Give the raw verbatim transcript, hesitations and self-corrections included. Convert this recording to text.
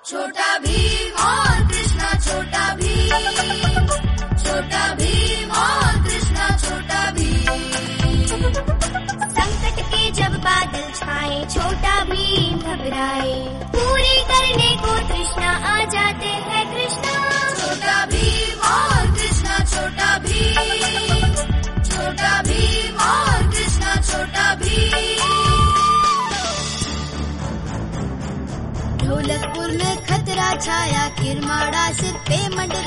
छोटा भीम और कृष्णा छोटा भीम, छोटा भीम और कृष्णा छोटा भीम। संकट के जब बादल छाए छोटा भीम घबराए, पूरी करने को तृष्णा आ जाते हैं कृष्णा। छोटा भीम और कृष्णा छोटा भीम, छोटा भीम और कृष्णा छोटा भीम। ढोलकपुर में खतरा छाया, किरमाड़ा सिर पे मंडरा।